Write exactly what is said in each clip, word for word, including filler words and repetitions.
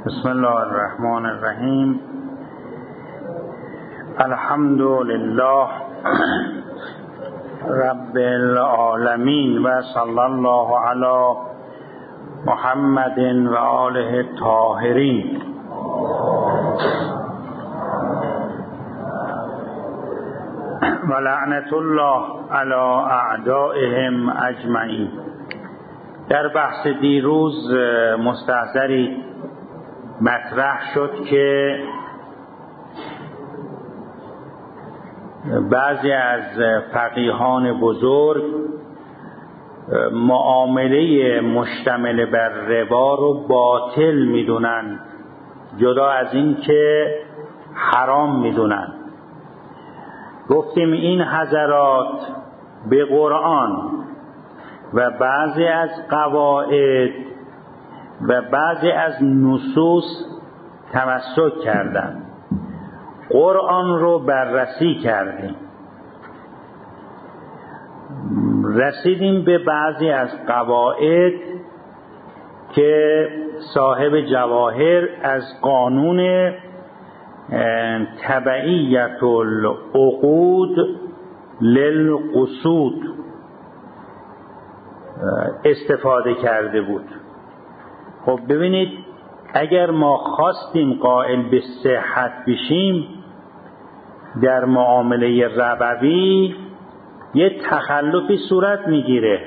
بسم الله الرحمن الرحیم. الحمد لله رب العالمین و صلی الله علی محمد و آله الطاهرین. و لعنت الله علی اعدائهم اجمعین. در بحث دیروز مستحضری مطرح شد که بعضی از فقیهان بزرگ معامله مشتمل بر ربا رو باطل میدونن، جدا از این که حرام میدونن. گفتیم این حضرات به قرآن و بعضی از قواعد و بعضی از نصوص تمسک کردند. قرآن رو بررسی کردیم، رسیدیم به بعضی از قواعد که صاحب جواهر از قانون تبعیت العقود للقصود استفاده کرده بود. خب ببینید، اگر ما خواستیم قائل به صحت بشیم در معامله ربوی، یه تخلفی صورت میگیره.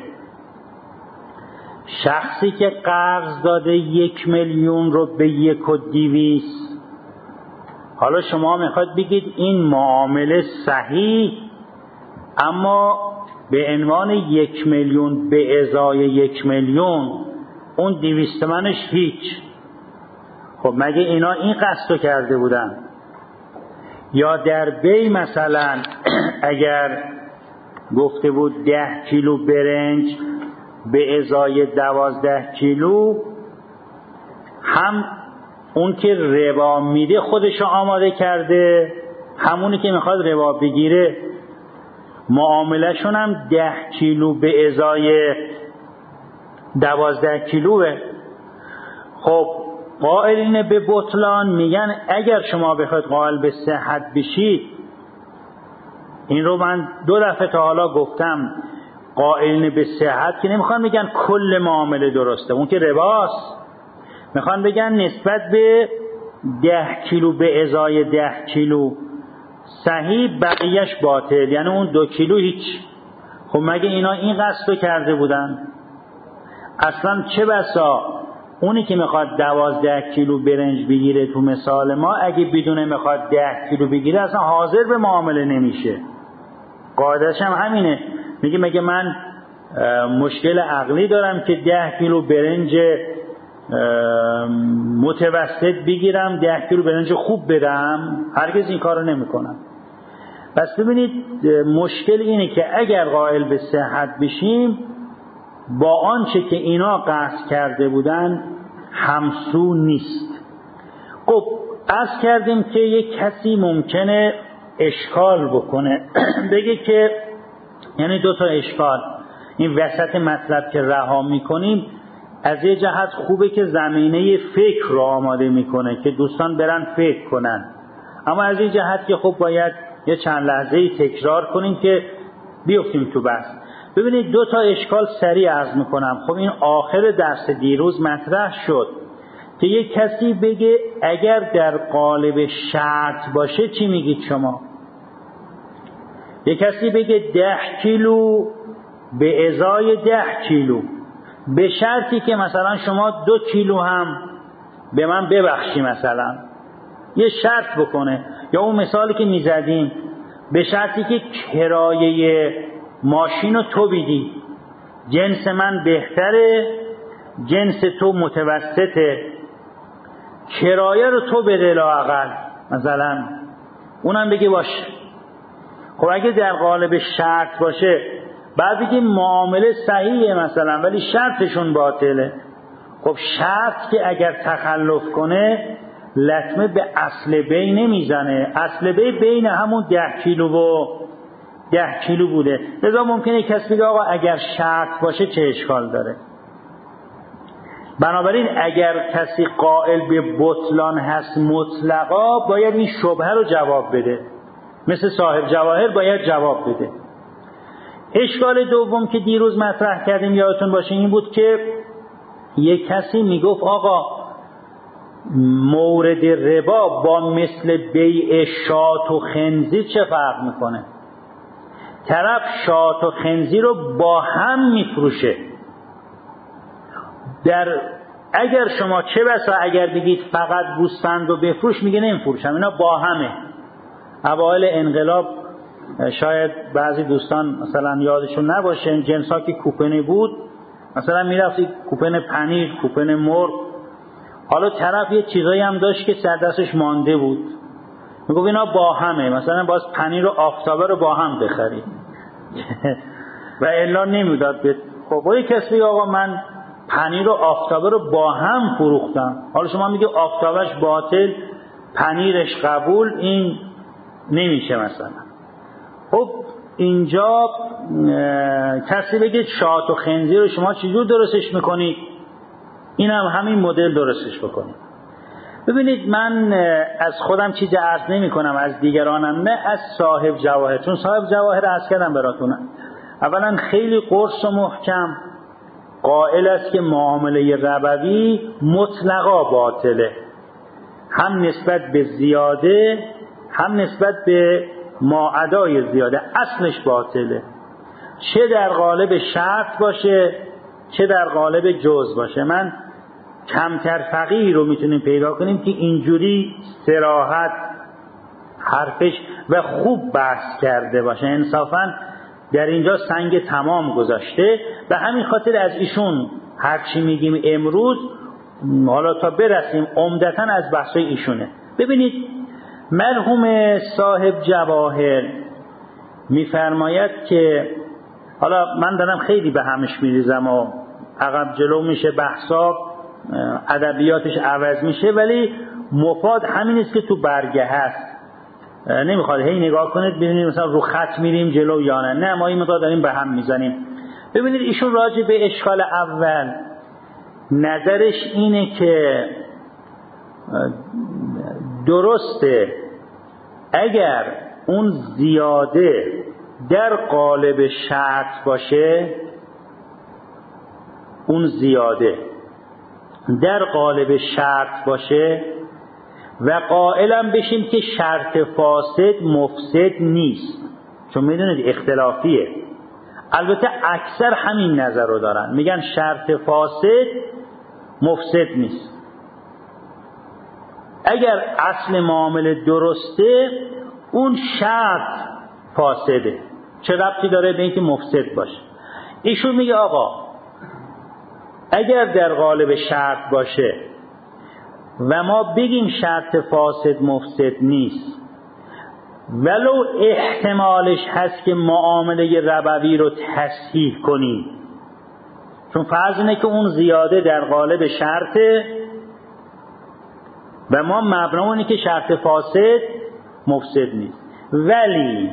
شخصی که قرض داده یک میلیون رو به یک و دیویست، حالا شما میخواد بگید این معامله صحیح، اما به عنوان یک میلیون به ازای یک میلیون اون دیویست منش هیچ. خب مگه اینا این قصدو کرده بودن؟ یا در بی مثلا اگر گفته بود ده کیلو برنج به ازای دوازده کیلو، هم اون که ربا میده خودشو آماده کرده، همونی که میخواد ربا بگیره معامله شون هم ده کیلو به ازای دوازده کیلوه. خب قائلین به بطلان میگن اگر شما بخواید قائل به صحت بشید، این رو من دو دفعه تا حالا گفتم، قائلین به صحت که نمیخوان بگن کل معامله درسته، اون که رباست، میخوان بگن نسبت به ده کیلو به ازای ده کیلو صحیح، بقیهش باطل، یعنی اون دو کیلو هیچ. خب مگه اینا این قصدو کرده بودن؟ اصلا چه بسا اونی که میخواد دوازده کیلو برنج بگیره تو مثال ما، اگه بدونه میخواد ده کیلو بگیره اصلا حاضر به معامله نمیشه. قاعدش هم همینه، میگه مگه من مشکل عقلی دارم که ده کیلو برنج متوسط بگیرم، ده کیلو برنج خوب بدم؟ هرگز این کارو نمیکنم. پس ببینید مشکل اینه که اگر قائل به صحت بشیم، با آنچه که اینا قصد کرده بودن همسو نیست. خب عرض کردیم که یک کسی ممکنه اشکال بکنه بگه که، یعنی دو تا اشکال این وسط مطلب که رها میکنیم، از یه جهت خوبه که زمینه فکر رو آماده میکنه که دوستان برن فکر کنن، اما از این جهت که خب باید یه چند لحظه‌ای تکرار کنیم که بیفتیم تو بحث. ببینید دو تا اشکال سریع عرض میکنم. خب این آخر درس دیروز مطرح شد که یک کسی بگه اگر در قالب شرط باشه چی میگید شما؟ یک کسی بگه ده کیلو به ازای ده کیلو، به شرطی که مثلا شما دو کیلو هم به من ببخشی، مثلا یه شرط بکنه. یا اون مثالی که میزدیم، به شرطی که کرایه ماشین رو تو بیدی، جنس من بهتره، جنس تو متوسطه، کرایه رو تو بده لااقل، مثلا اونم بگی باشه. خب اگه در قالب شرط باشه، بعد بگیم معامله صحیحه مثلا ولی شرطشون باطله. خب شرط که اگر تخلف کنه لطمه به اصل بی نمیزنه. اصل بی بین همون ده کیلو و ده کیلو بوده. لذا ممکنه کسی بگه آقا اگر شرط باشه چه اشکال داره؟ بنابراین اگر کسی قائل به بطلان هست مطلقا باید این شبهه رو جواب بده، مثل صاحب جواهر باید جواب بده. اشکال دوم که دیروز مطرح کردیم یادتون باشه این بود که یک کسی میگفت آقا مورد ربا با مثل بیع شات و خنزیر چه فرق میکنه؟ طرف شات و خنزیر رو با هم میفروشه. در اگر شما چه بسا اگر بگید فقط گوسفند رو بفروش، میگه نمیفروشم، اینا با همه. اوایل انقلاب شاید بعضی دوستان مثلا یادشون نباشه این جنس ها که کوپنی بود، مثلا میرفتی کوپن پنیر، کوپن مرغ، حالا طرف یه چیزایی هم داشت که سر دستش مانده بود، میگه اینا با همه، مثلا باز پنیر و آفتابه رو با هم بخرید و الا نمیداد به خب وای کسی آقا من پنیر و آفتابه رو با هم فروختم، حالا شما میگه آفتابهش باطل پنیرش قبول، این نمیشه مثلا. خب اینجا کسی بگه شات و خنزیر رو شما چجور درستش میکنید؟ این هم همین مدل درستش بکنید. ببینید من از خودم چیزی عرض نمی کنم، از دیگرانم نه، از صاحب جواهر، چون صاحب جواهر عرض کردم براتونم. اولا خیلی قرص و محکم قائل است که معامله ربوی مطلقا باطله، هم نسبت به زیاده هم نسبت به ماعدای زیاده، اصلش باطله، چه در قالب شرط باشه چه در قالب جز باشه. من کمتر فقیه رو میتونیم پیدا کنیم که اینجوری صراحت حرفش و خوب بحث کرده باشه، انصافا در اینجا سنگ تمام گذاشته. به همین خاطر از ایشون هرچی میگیم امروز حالا تا برسیم عمدتاً از بحثای ایشونه. ببینید مرحوم صاحب جواهر میفرماید که حالا من دارم خیلی به همش میریزم و عقب جلو میشه بحثا، ادبیاتش عوض میشه، ولی مفاد همین است که تو برگه هست. نمیخواد هی نگاه کنید ببینید مثلا رو خط میریم جلو یا نه، نه ما این مقدار داریم به هم میزنیم. ببینید ایشون راجع به اشکال اول نظرش اینه که درسته اگر اون زیاده در قالب شرط باشه، اون زیاده در قالب شرط باشه و قائلم بشیم که شرط فاسد مفسد نیست، چون میدونید اختلافیه. البته اکثر همین نظر رو دارن، میگن شرط فاسد مفسد نیست. اگر اصل معامله درسته اون شرط فاسده، چه ربطی داره به اینکه مفسد باشه؟ ایشون میگه آقا اگر در قالب شرط باشه و ما بگیم شرط فاسد مفسد نیست، ولو احتمالش هست که معامله ربوی رو تصحیح کنیم، چون فرض اینه که اون زیاده در قالب شرطه و ما مبنا اینه که شرط فاسد مفسد نیست، ولی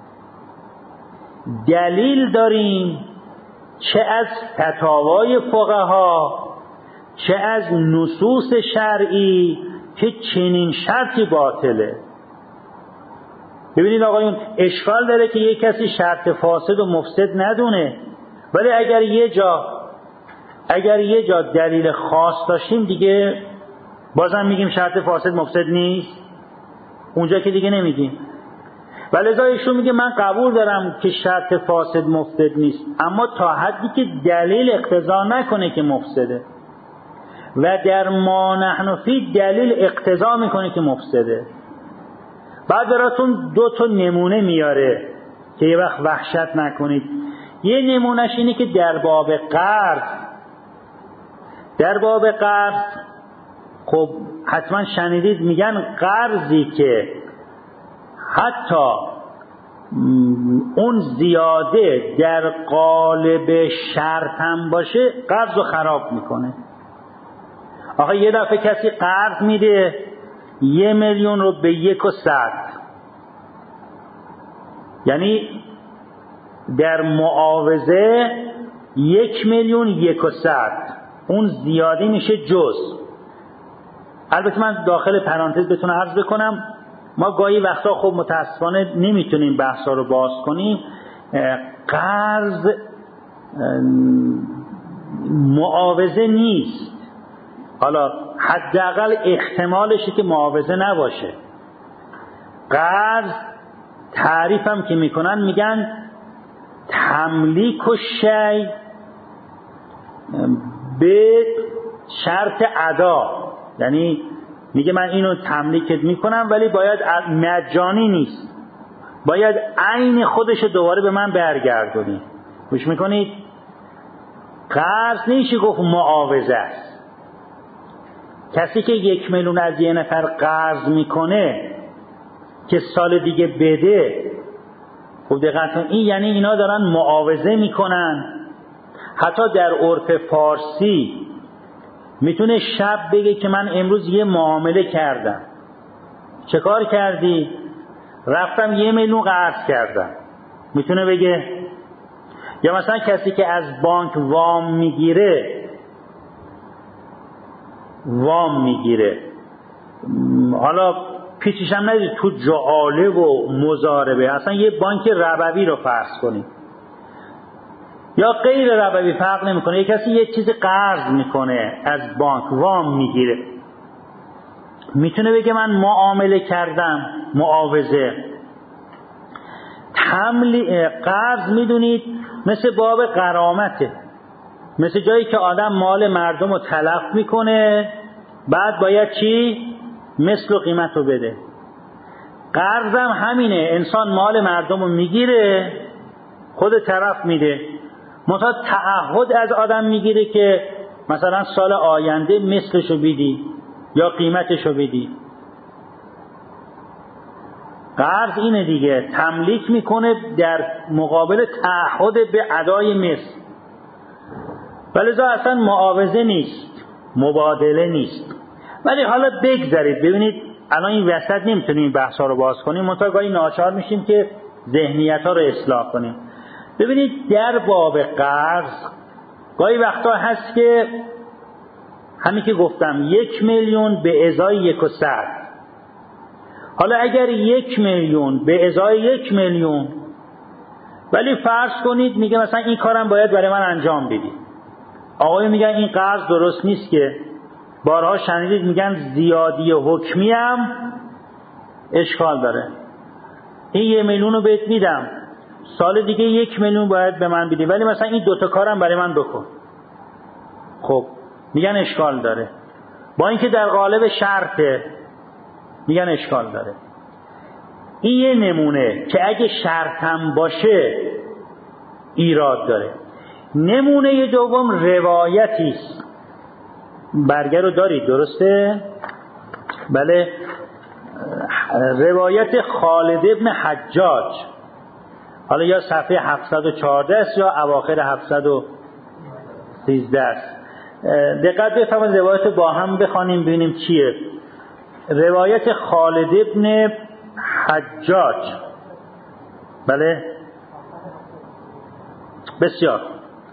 دلیل داریم چه از فتاوای فقها چه از نصوص شرعی که چنین شرطی باطله. ببینید آقایون اشکال داره که یک کسی شرط فاسد و مفسد ندونه، ولی اگر یه جا اگر یه جا دلیل خاص داشتیم دیگه بازم میگیم شرط فاسد مفسد نیست، اونجا که دیگه نمیگیم. ولذا ایشون میگه من قبول دارم که شرط فاسد مفسد نیست، اما تا حدی که دلیل اقتضا نکنه که مفسده، و در ما نحن فی دلیل اقتضا میکنه که مفسده. بعد براتون دو تا نمونه میاره که یه وقت وحشت نکنید. یه نمونهش اینه که در باب قرض در باب قرض خب حتما شنیدید میگن قرضی که حتی اون زیاده در قالب شرط هم باشه قرض رو خراب میکنه. آخه یه دفعه کسی قرض میده یه میلیون رو به یک و صد، یعنی در معاوضه یک میلیون یک و صد، اون زیادی میشه جز. البته من داخل پرانتز بتونم عرض بکنم ما گاهی وقتا خب متاسفانه نمیتونیم بحثا رو باز کنیم. قرض معاوضه نیست. حالا حداقل احتمالشه که معاوضه نباشه. قرض تعریفم که میکنن میگن تملیک و شی به شرط ادا، یعنی میگه من اینو تملیکت میکنم ولی باید مجانی نیست، باید عین خودشو دوباره به من برگردونی. گوش میکنید؟ قرض نمیشه گفت معاوضه است. کسی که یک میلیون از یه نفر قرض میکنه که سال دیگه بده، خب دقت کن، این یعنی اینا دارن معاوضه میکنن. حتی در عرف فارسی میتونه شب بگه که من امروز یه معامله کردم. چه کار کردی؟ رفتم یه میلیون قرض کردم. میتونه بگه. یا مثلا کسی که از بانک وام میگیره وام میگیره حالا پیچیش هم ندید تو جعاله و مضاربه، اصلا یه بانک ربوی رو فرض کنید یا غیر ربوی فرق نمیکنه، یه کسی یه چیزی قرض میکنه از بانک وام میگیره، میتونه بگه من معامله کردم، معاوضه. تملی قرض میدونید مثل باب غرامته، مثل جایی که آدم مال مردم رو تلف میکنه بعد باید چی؟ مثل و قیمت رو بده. قرض هم همینه، انسان مال مردم رو میگیره خود طرف میده، مثلا تعهد از آدم میگیره که مثلا سال آینده مثلشو بیدی یا قیمتشو بیدی. قرض اینه دیگه، تملیک میکنه در مقابل تعهد به ادای مثل. ولذا اصلا معاوضه نیست، مبادله نیست. ولی حالا بگذارید ببینید الان این وسط نمیتونیم بحثا رو باز کنیم، منتها گاهی ناچار میشیم که ذهنیت ها رو اصلاح کنیم. ببینید در باب قرض گاهی وقتا هست که همین که گفتم یک میلیون به ازای یک و صد. حالا اگر یک میلیون به ازای یک میلیون، ولی فرض کنید میگه مثلا این کارم باید برای من انجام بدی. آقای میگن این قرض درست نیست، که بارها شنیدید میگن زیادی حکمی هم اشکال داره. این یه میلیون رو بهت میدم، سال دیگه یک میلیون باید به من بدی، ولی مثلا این دوتا کارم برای من بکن. خب میگن اشکال داره، با اینکه در قالب شرطه میگن اشکال داره. این یه نمونه که اگه شرطم باشه ایراد داره. نمونه دوم روایتی است. برگه رو دارید درسته؟ بله. روایت خالد ابن حجاج، حالا یا صفحه هفتصد و چهارده است یا اواخر هفتصد و سیزده است. دقت بفرمایید روایت با هم بخوانیم ببینیم چیه. روایت خالد ابن حجاج، بله بسیار.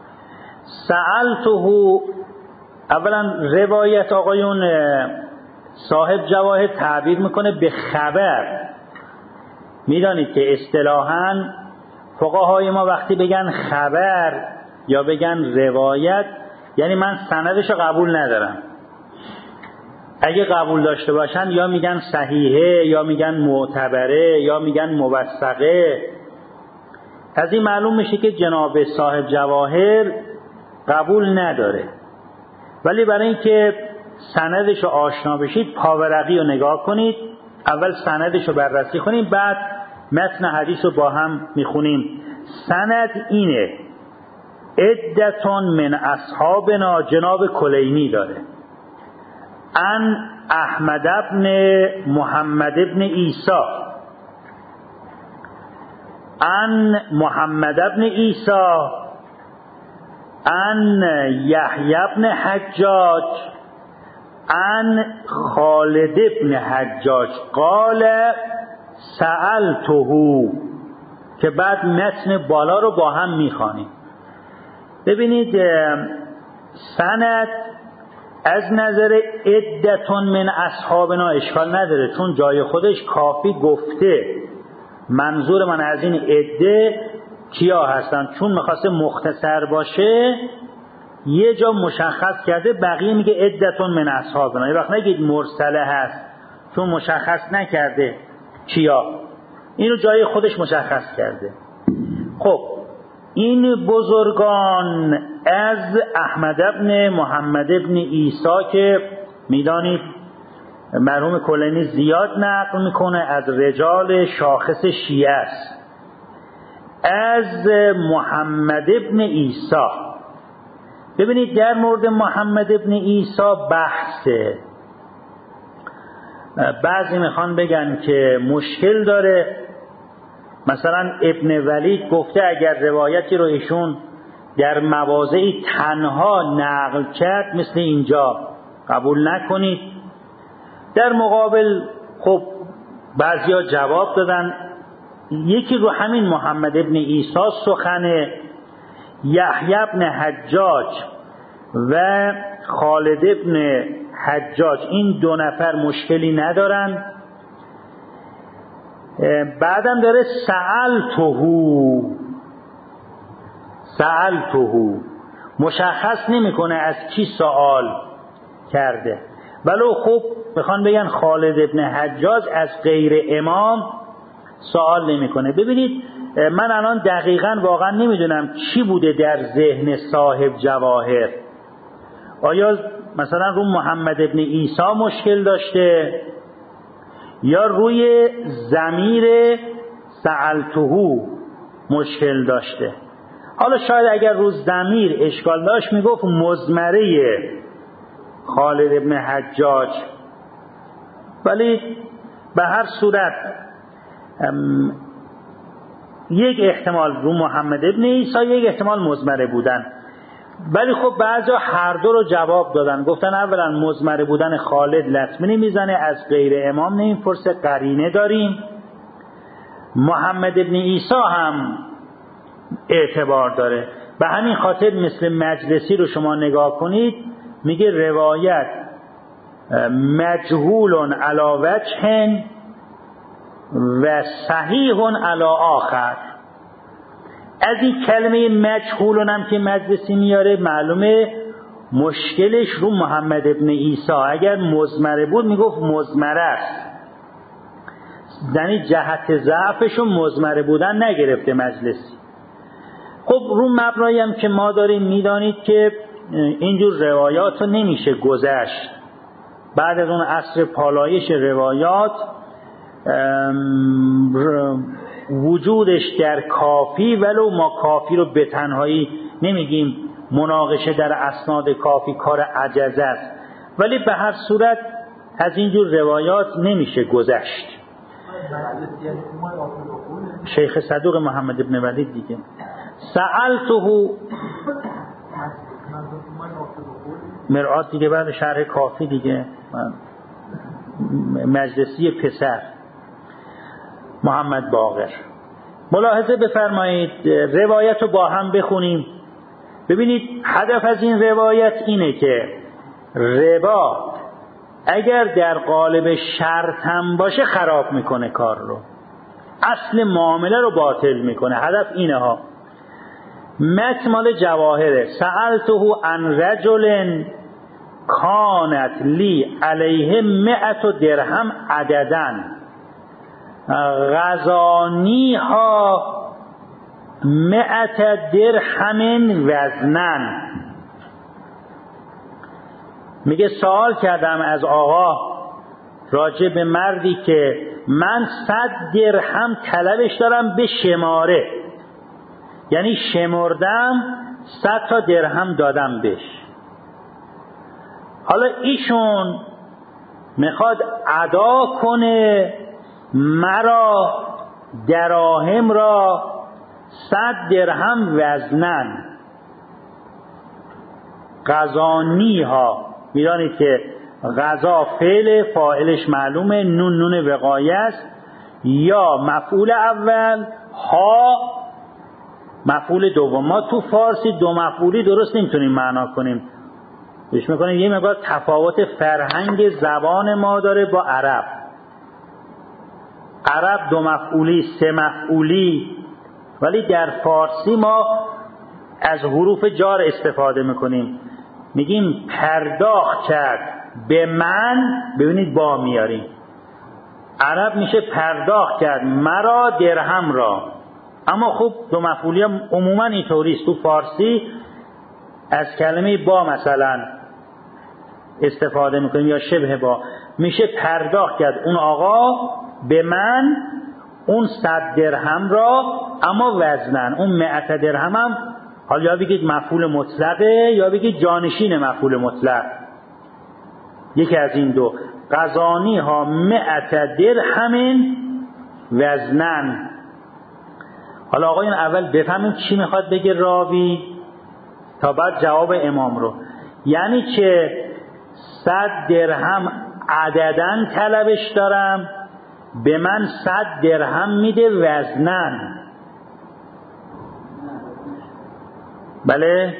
سألته، اولا روایت آقایون صاحب جواهر تعبیر میکنه به خبر. میدانید که اصطلاحاً فقهای ما وقتی بگن خبر یا بگن روایت یعنی من سندشو قبول ندارم. اگه قبول داشته باشن یا میگن صحیحه یا میگن معتبره یا میگن موثقه. از این معلوم میشه که جناب صاحب جواهر قبول نداره. ولی برای اینکه سندش رو آشنا بشید پاورقی رو نگاه کنید، اول سندش رو بررسی کنید بعد متن حدیث رو با هم میخونیم. سند اینه: عدتون من اصحابنا، جناب کلینی داره، ان احمد ابن محمد ابن عیسی، ان محمد ابن عیسی، ان یحیی ابن حجاج، ان خالد ابن حجاج قال سألته، که بعد متن بالا رو با هم میخوانیم. ببینید سند از نظر عدتون من اصحابنا اشکال نداره، چون جای خودش کافی گفته منظور من از این عده کیا هستن، چون میخواسته مختصر باشه یه جا مشخص کرده، بقیه میگه عدتون من اصحابنا. یه وقت نگید مرسله هست چون مشخص نکرده کیا، اینو جای خودش مشخص کرده. خب این بزرگان از احمد ابن محمد ابن عیسی که میدانید مرحوم کلینی زیاد نقل میکنه، از رجال شاخص شیعه است، از محمد ابن عیسی. ببینید در مورد محمد ابن عیسی بحثه، بعضی میخوان بگن که مشکل داره، مثلا ابن ولید گفته اگر روایتی رو ایشون در مواضعی تنها نقل کرد مثل اینجا قبول نکنید. در مقابل خب بعضیا جواب دادن، یکی رو همین محمد ابن عیسی سخن، یحیی ابن حجاج و خالد ابن حجاج این دو نفر مشکلی ندارن. بعدم داره سألتهو سألتهو مشخص نمیکنه از کی سوال کرده، ولو خب میخوان بگن خالد ابن حجاج از غیر امام سوال نمیکنه. ببینید من الان دقیقاً واقعا نمیدونم چی بوده در ذهن صاحب جواهر، آیا مثلا رو محمد ابن عیسی مشکل داشته یا روی ضمیر سألتهو مشکل داشته. حالا شاید اگر رو ضمیر اشکال داشت میگفت مضمره خالد ابن حجاج، ولی به هر صورت یک احتمال رو محمد ابن عیسی، یک احتمال مضمره بودن. ولی خب بعضی هر دو رو جواب دادن، گفتن اولا مضمره بودن خالد لطمه نمیزنه، از غیر امام نمیپرسه، قرینه داریم. محمد ابن عیسی هم اعتبار داره، به همین خاطر مثل مجلسی رو شما نگاه کنید میگه روایت مجهول علی وجه و صحیح علی آخر. از این کلمه مجهول هم که مجلسی میاره معلومه مشکلش رو محمد ابن عیسی، اگر مضمره بود میگفت مضمره است، یعنی جهت ضعفش و مضمره بودن نگرفته مجلسی. خب رو مبنایی هم که ما داریم میدانید که اینجور روایات رو نمیشه گذشت. بعد از اون عصر پالایش روایات وجودش در کافی، ولو ما کافی رو به تنهایی نمیگیم، مناقشه در اسناد کافی کار عجزه است، ولی به هر صورت از اینجور روایات نمیشه گذشت. شیخ صدوق محمد ابن ولید دیگه. سألته مرآت دیگه، بعد شرح کافی دیگه، مجلسی پسر محمد باقر. ملاحظه بفرمایید، روایت رو با هم بخونیم. ببینید هدف از این روایت اینه که ربا اگر در قالب شرط هم باشه خراب میکنه کار رو، اصل معامله رو باطل میکنه. هدف اینه ها. متن مال جواهره. سألته عن رجل کانت لی علیه مئت درهم عددن غزانیها مئت درهم وزنن. میگه سوال کردم از آقا راجع به مردی که من صد درهم طلبش دارم به شماره، یعنی شمردم صد تا درهم دادم بهش. حالا ایشون میخواد ادا کنه مرا دراهم را صد درهم وزنن. غزانی ها، میدانید که غذا فعل، فاعلش معلومه، نون نون وقایه است، یا مفعول اول، ها مفعول دوم. ما تو فارسی دو مفعولی درست نمیتونیم معنا کنیم، بهش میکنه یه مقدار تفاوت فرهنگ زبان ما داره با عرب. عرب دو مفعولی، سه مفعولی، ولی در فارسی ما از حروف جار استفاده میکنیم. میگیم پرداخت کرد به من، ببینید با میاریم. عرب میشه پرداخت کرد مرا درهم را، اما خب دو مفعولی هم عموما اینطوریست. تو فارسی از کلمه با مثلا استفاده میکنیم یا شبه با، میشه پرداخت کرد اون آقا به من اون صد درهم را، اما وزنن اون مئت درهم هم حالا یا بگید مفعول مطلقه یا بگید جانشین مفعول مطلق، یکی از این دو. غزانی ها مئت درهم وزنن. حالا آقایون اول بفهمیم چی میخواد بگه راوی تا بعد جواب امام رو. یعنی که صد درهم عددن طلبش دارم، به من صد درهم میده وزنن. بله؟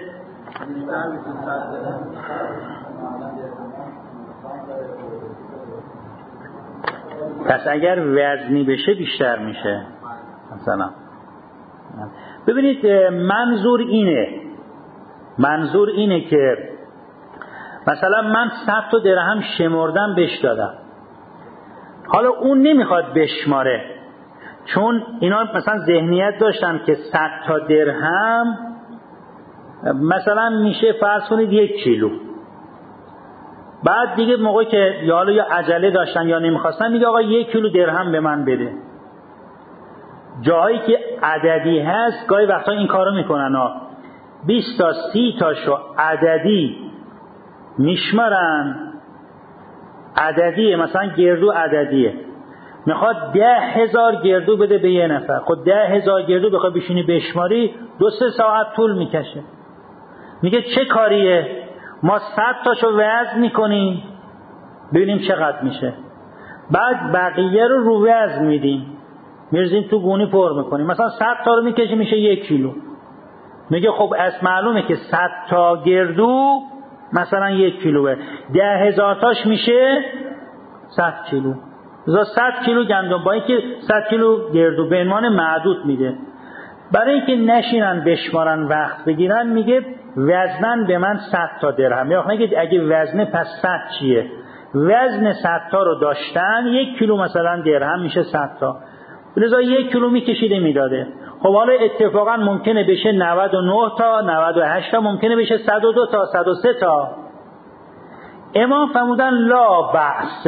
پس اگر وزنی بشه بیشتر میشه مثلا. ببینید منظور اینه منظور اینه که مثلا من صد تا درهم شمردم بهش دادم، حالا اون نمیخواد بشماره، چون اینا مثلا ذهنیت داشتن که صد تا درهم مثلا میشه فرض کنید یک کیلو. بعد دیگه موقعی که یا حالا یا عجله داشتن یا نمیخواستن، میگه آقا یک کیلو درهم به من بده. جاهایی که عددی هست گاهی وقتا این کارو میکنن ها، بیست تا سی تاشو عددی میشمرن، عددیه مثلا گردو عددیه، میخواد ده هزار گردو بده به یه نفر. خود ده هزار گردو بخوای بشینی بشماری دو سه ساعت طول میکشه. میگه چه کاریه؟ ما صد تاشو وزن میکنیم ببینیم چقدر میشه، بعد بقیه رو رو وزن میدیم میرزیم تو گونی پر میکنیم. مثلا صد تا رو میکشی میشه یک کیلو. میگه خب از معلومه که صد تا گردو مثلا یک کیلوه، ده هزار تاش میشه صد کیلو. مثلا صد کیلو گندم با اینکه صد کیلو گردو به عنوان معدود میده. برای اینکه نشینن بشمارن وقت بگیرن، میگه وزنن به من صد تا درهم. یا نگید اگه وزنه پس صد چیه؟ وزن صد تا رو داشتن، یک کیلو مثلا درهم میشه صد تا، لذا یک کیلو میکشیده میداده. خب حالا اتفاقا ممکنه بشه نود و نه تا، نود و هشت تا، ممکنه بشه صد و دو تا، صد و سه تا. امام فرمودن لا بأس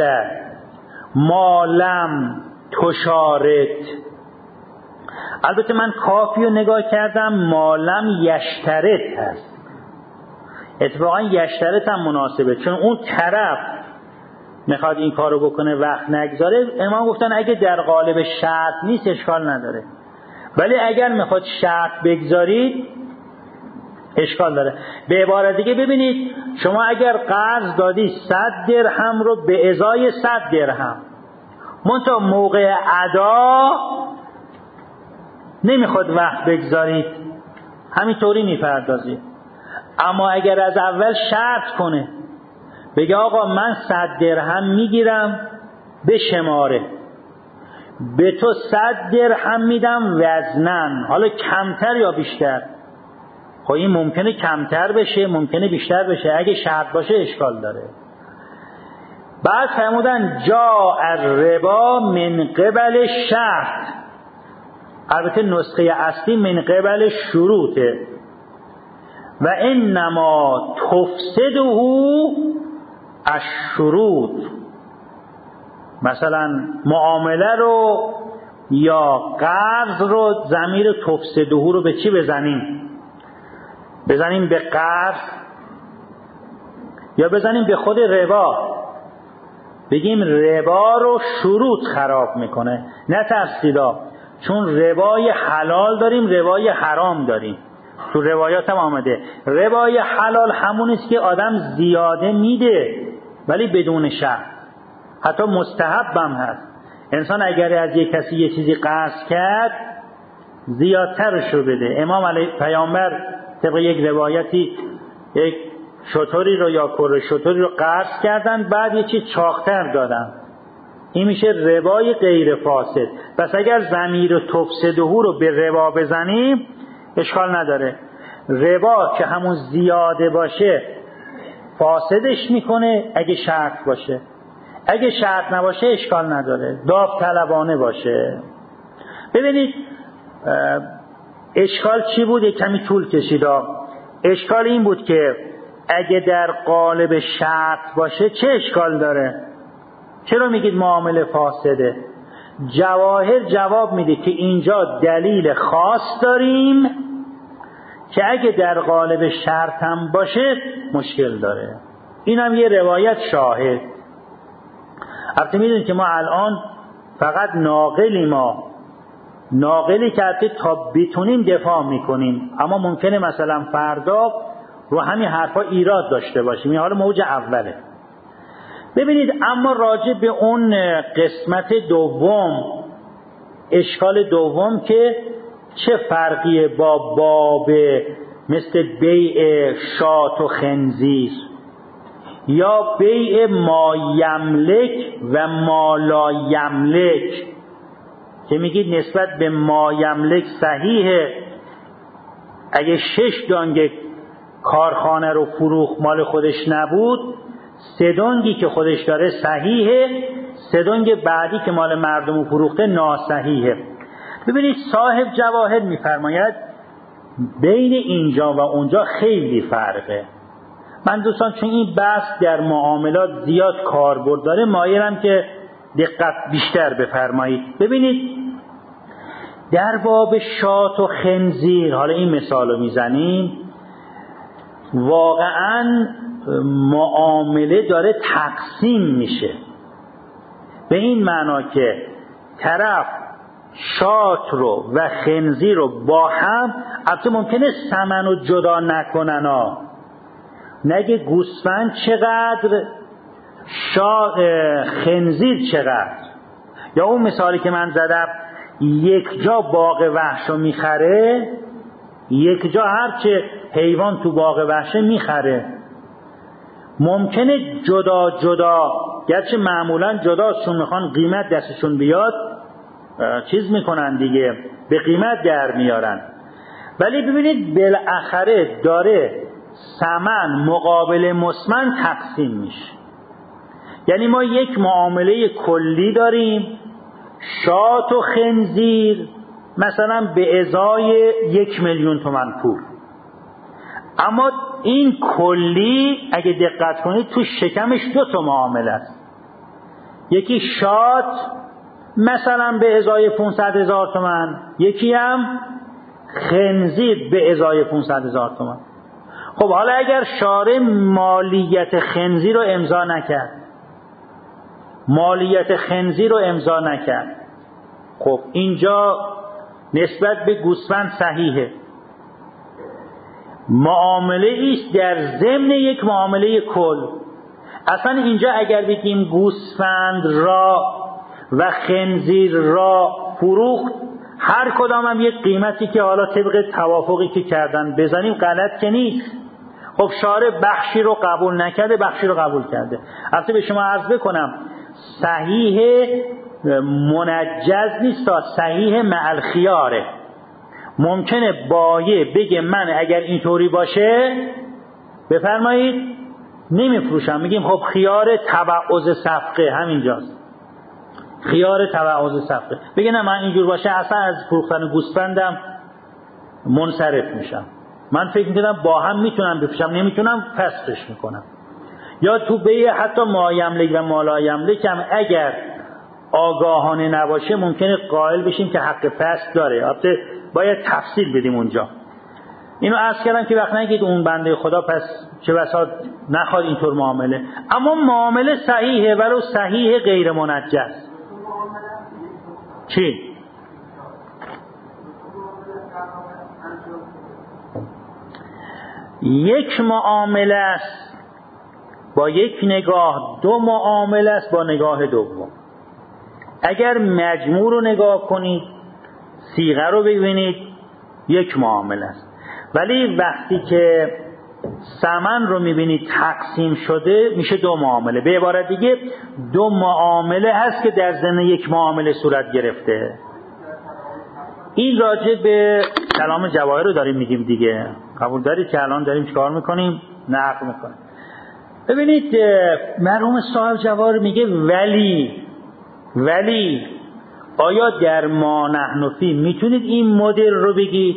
مالم تشارت. البته من کافی رو نگاه کردم، مالم یشترت هست. اتفاقا یشترت هم مناسبه، چون اون طرف میخواد این کارو بکنه وقت نگذاره. امام گفتن اگه در قالب شرط نیست اشکال نداره، ولی اگر میخواد شرط بگذارید اشکال داره. به عبارت دیگه ببینید، شما اگر قرض دادی صد درهم رو به ازای صد درهم، منتها موقع ادا نمیخواد وقت بگذارید، همینطوری میپردازید. اما اگر از اول شرط کنه، بگه آقا من صد درهم میگیرم به شماره، به تو صد درهم میدم وزنن، حالا کمتر یا بیشتر. خب این ممکنه کمتر بشه ممکنه بیشتر بشه، اگه شرط باشه اشکال داره. بعد فرمودن جا الربا من قبل شرط. البته نسخه اصلی من قبل شروطه. و انما تفسده الشروط. مثلا معامله رو یا قرض رو ضمیر تفسده رو به چی بزنیم؟ بزنیم به قرض یا بزنیم به خود ربا؟ بگیم ربا رو شروط خراب میکنه، نه تفصیلا. چون روای حلال داریم، روای حرام داریم. تو روایات هم آمده روای حلال همونیست که آدم زیاده میده ولی بدون شرط، حتی مستحب هم هست. انسان اگر از یک کسی یه چیزی قرض کرد زیادترش رو بده. امام علیه پیامبر طبق یک روایتی یک شتری رو یا کره شتری رو قرض کردن، بعد یه چیز چاقتر دادن، این میشه ربای غیر فاسد. پس اگر ضمیر تفسده رو به ربا بزنیم اشکال نداره. ربا که همون زیاده باشه فاسدش میکنه اگه شرط باشه، اگه شرط نباشه اشکال نداره، داوطلبانه باشه. ببینید اشکال چی بود؟ یک کمی طول کشید. اشکال این بود که اگه در قالب شرط باشه چه اشکال داره؟ چرا میگید معامله فاسده؟ جواهر جواب میده که اینجا دلیل خاص داریم که اگه در قالب شرط هم باشه مشکل داره. این هم یه روایت شاهد. البته میدونید که ما الان فقط ناقلی ما ناقلی که حتی تا بتونیم دفاع میکنیم، اما ممکنه مثلا فردا رو همین حرفا ایراد داشته باشیم. این حالا موج اوله. ببینید اما راجع به اون قسمت دوم، اشکال دوم که چه فرقیه با باب مثل بیع شات و خنزیر یا بیع ما یملک و ما لا یملک، که میگید نسبت به ما یملک صحیحه اگه شش دانگ کارخانه رو فروخت مال خودش نبود، سه دانگی که خودش داره صحیحه، سه دانگ بعدی که مال مردم رو فروخته ناصحیحه. ببینید صاحب جواهر میفرماید بین اینجا و اونجا خیلی فرقه. من دوستان چون این بحث در معاملات زیاد کاربرد داره مایلم که دقت بیشتر بفرمایید. ببینید در باب شات و خنزیر، حالا این مثال رو میزنیم، واقعا معامله داره تقسیم میشه به این معنا که طرف شات رو و خنزیر رو با هم، البته ممکنه ثمن رو جدا نکنن ها، نگه گوسفند چقدر شا... خنزیر چقدر، یا اون مثالی که من زدم یک جا باغ وحش رو میخره، یک جا هرچه حیوان تو باغ وحشه میخره. ممکنه جدا جدا، گرچه معمولا جدا چون میخوان قیمت دستشون بیاد چیز میکنن دیگه، به قیمت در میارن، ولی ببینید بالاخره داره ثمن مقابل مسمن تقسیم میشه. یعنی ما یک معامله کلی داریم، شات و خنزیر مثلا به ازای یک میلیون تومان پول، اما این کلی اگه دقت کنید تو شکمش دو تا معامله است. یکی شات مثلا به ازای پانصد هزار تومان، یکی هم خنزیر به ازای پانصد هزار تومان. خب حالا اگر شارع مالیت خنزیر رو امضا نکرد، مالیت خنزیر رو امضا نکرد، خب اینجا نسبت به گوسفند صحیحه، معامله ایست در ضمن یک معامله کل. اصلا اینجا اگر بگیم گوسفند را و خنزیر را فروخت، هر کدام هم یک قیمتی که حالا طبق توافقی که کردن بزنیم غلط که نیست. خب شارع بخشی رو قبول نکرده، بخشی رو قبول کرده. البته به شما عرض بکنم صحیح منجز نیست، صحیح مع الخیاره. ممکنه بایع بگه من اگر اینطوری باشه بفرمایید نمیفروشم، میگیم خب خیار تبعوض صفقه همینجاست، خیار تبعوض صفقه. بگه نه من اینجور باشه اصلا از فروختن گوسفندم منصرف میشم، من فکر میکنم با هم میتونم بفروشم، نمیتونم فسخش میکنم. یا تو بیع حتی ما یملک و ما لا یملک هم اگر آگاهانه نباشه ممکنه قائل بشیم که حق فسخ داره. البته باید تفصیل بدیم اونجا. اینو عرض کردم که وقت نگید اون بنده خدا پس چه بسا نخواد اینطور معامله، اما معامله صحیحه ولو صحیح غیر منجز. چی؟ یک معامله است با یک نگاه، دو معامله است با نگاه دوم. اگر مجموع رو نگاه کنید، صیغه رو ببینید، یک معامله است. ولی وقتی که ثمن رو میبینید تقسیم شده میشه دو معامله. به عبارت دیگه دو معامله هست که در ضمن یک معامله صورت گرفته. این راجع به کلام جواهر رو داریم میگیم دیگه. قبول دارید که الان داریم چیکار میکنیم؟ نقل میکنیم. ببینید مرحوم صاحب جواهر میگه ولی ولی آیا در ما نحن فی میتونید این مدل رو بگید؟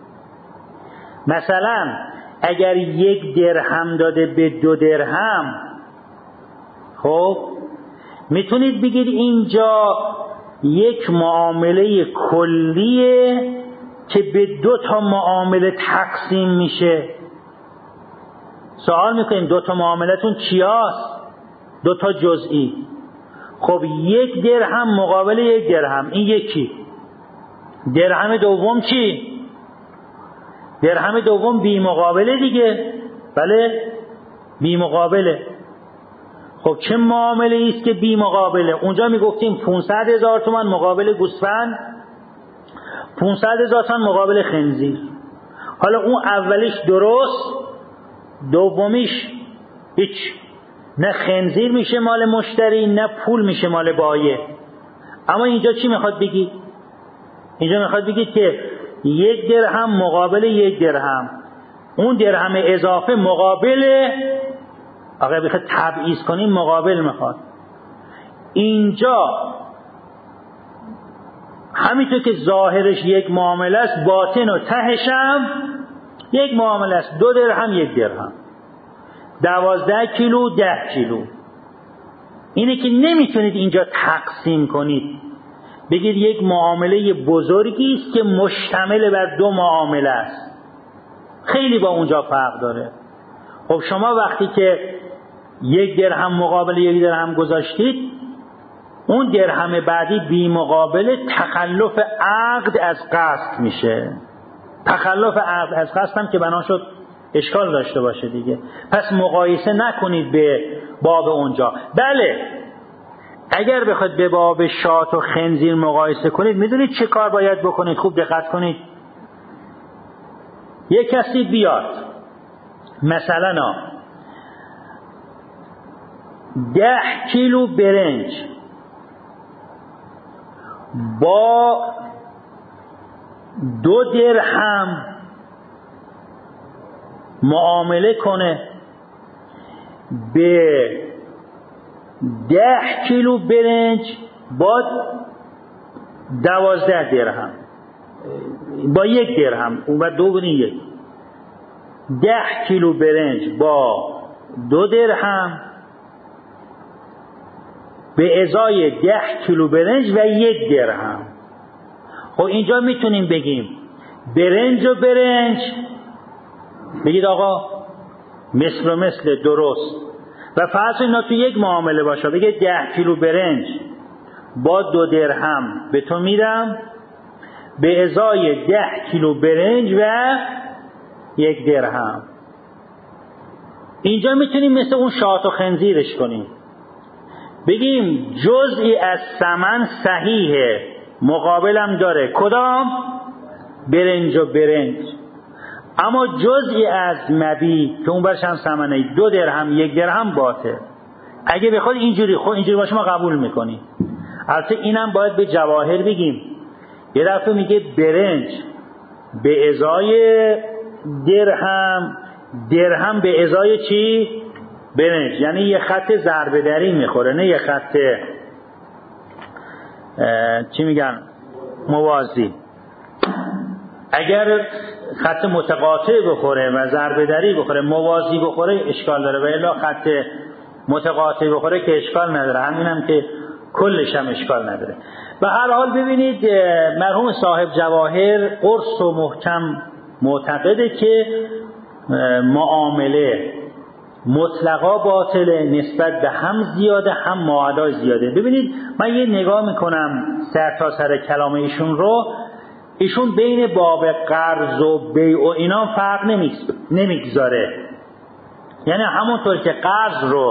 مثلا اگر یک درهم داده به دو درهم، خب میتونید بگید اینجا یک معامله کلیه که به دو تا معامله تقسیم میشه. سوال میکنیم دو تا معاملتون چیاست؟ دو تا جزئی. خب یک درهم مقابل یک درهم، این یکی. درهم دوم چی؟ درهم دوم بی مقابله دیگه. بله بی مقابله. خب چه معامله است که بی مقابله؟ اونجا میگفتیم پانصد هزار تومان مقابل گوسفند، پانصد هزار تومان مقابل خنزیر. حالا اون اولیش درست، دومیش هیچ. نه خنزیر میشه مال مشتری، نه پول میشه مال بایع. اما اینجا چی میخواد بگید؟ اینجا میخواد بگید که یک درهم مقابل یک درهم، اون درهم اضافه مقابل، اگر بخواد تبعیض کنیم مقابل میخواد. اینجا همینطور که ظاهرش یک معامله است، باطن و تهش هم یک معامله است. دو درهم یک درهم، دوازده کیلو ده کیلو. اینه که نمیتونید اینجا تقسیم کنید بگید یک معامله بزرگی است که مشتمل بر دو معامله است. خیلی با اونجا فرق داره. خب شما وقتی که یک درهم مقابل یک درهم گذاشتید، اون درهم بعدی بی مقابل تخلف عقد از قصد میشه. تخلف عقد از قصد هم که بنا شد اشکال داشته باشه دیگه. پس مقایسه نکنید به باب اونجا. بله اگر بخواید به باب شات و خنزیر مقایسه کنید، میدونید چه کار باید بکنید؟ خوب دقت کنید. یک کسی بیاد مثلا ده کیلو برنج با دو درهم معامله کنه، به ده کیلو برنج با دوازده درهم، با یک درهم، اون بعد دو گونه یک. ده کیلو برنج با دو درهم به ازای ده کیلو برنج و یک درهم. خب اینجا میتونیم بگیم برنج و برنج، بگید آقا مثل و مثل درست، و فرض اینا تو یک معامله باشه، بگید ده کیلو برنج با دو درهم به تو میدم به ازای ده کیلو برنج و یک درهم. اینجا میتونیم مثل اون شات و خنزیرش کنیم، بگیم جزئی از ثمن صحیحه، مقابلم داره کدام؟ برنج و برنج. اما جزئی از مبی که اون برش هم ثمنه دو درهم یک درهم باطل. اگه بخواد اینجوری خود اینجوری باشه ما قبول میکنیم. البته اینم باید به جواهر بگیم. یه دفعه میگه برنج به ازای درهم، درهم به ازای چی؟ برنج. یعنی یه خط ضربه دری میخوره، نه یه خط چی میگن موازی. اگر خط متقاطع بخوره و ضربه دری بخوره، موازی بخوره اشکال داره، و الا خط متقاطع بخوره که اشکال نداره، همینم که کلش هم اشکال نداره. و هر حال ببینید مرحوم صاحب جواهر قرص و محکم معتقده که معامله مطلقا باطله، نسبت به هم زیاده هم معادای زیاده. ببینید من یه نگاه میکنم سر تا سر کلام ایشون رو، ایشون بین باب قرض و بیع و اینا فرق نمیگذاره. یعنی همونطور که قرض رو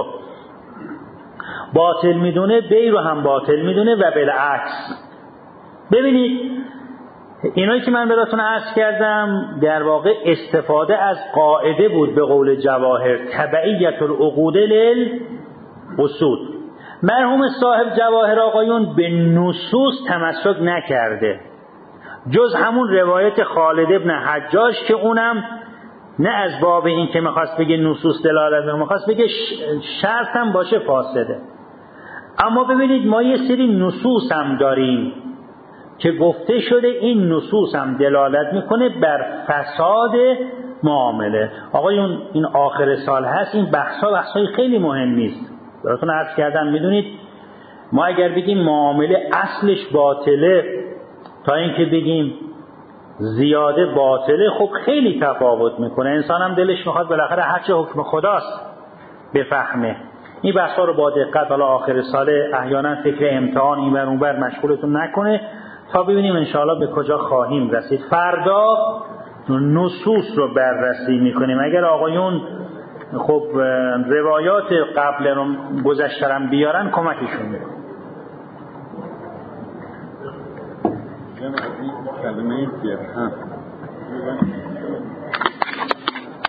باطل میدونه، بیع رو هم باطل میدونه و بالعکس. ببینید اینایی که من براتون عرض کردم در واقع استفاده از قاعده بود به قول جواهر، تبعیت العقود للأصول. مرحوم صاحب جواهر آقایون به نصوص تمسک نکرده جز همون روایت خالد ابن حجاج که اونم نه از باب این که میخواست بگه نصوص دلالت میکنه، میخواست بگه شرط هم باشه فاسده. اما ببینید ما یه سری نصوص هم داریم که گفته شده این نصوص هم دلالت میکنه بر فساد معامله. آقایون این آخر سال هست، این بحثا بحثای خیلی مهمی است. براتون عرض کردم میدونید ما اگر بگیم معامله اصلش باطله تا اینکه بگیم زیاده باطله، خب خیلی تفاوت میکنه. انسان هم دلش میخواد بالاخره هرچه حکم خداست بفهمه. این بحثا رو با دقت حالا آخر سال احیانا فکر امتحان این ور اون ور مشغولتون نکنه تا ببینیم انشاءالله به کجا خواهیم رسید. فردا نصوص رو بررسی میکنیم. اگر آقایون خب روایات قبل رو گذشترم بیارن کمکشون میکنم. کلمه درهم